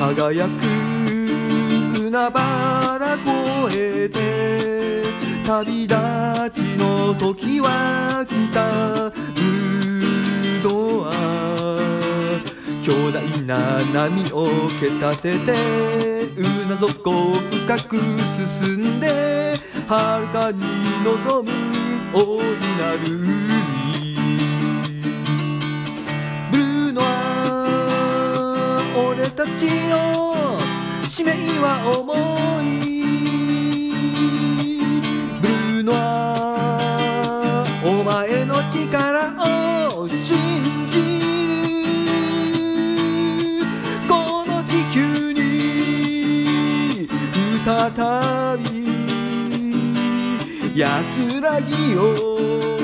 輝く海原越えて旅立ちの時は来た。ブドウは巨大な波を蹴立てて海底深く進んで遥かに望む大いなる海。ブルーノは俺たちの使命は重い。ブルーノはお前の力を信じる。この地球に再び安らぎを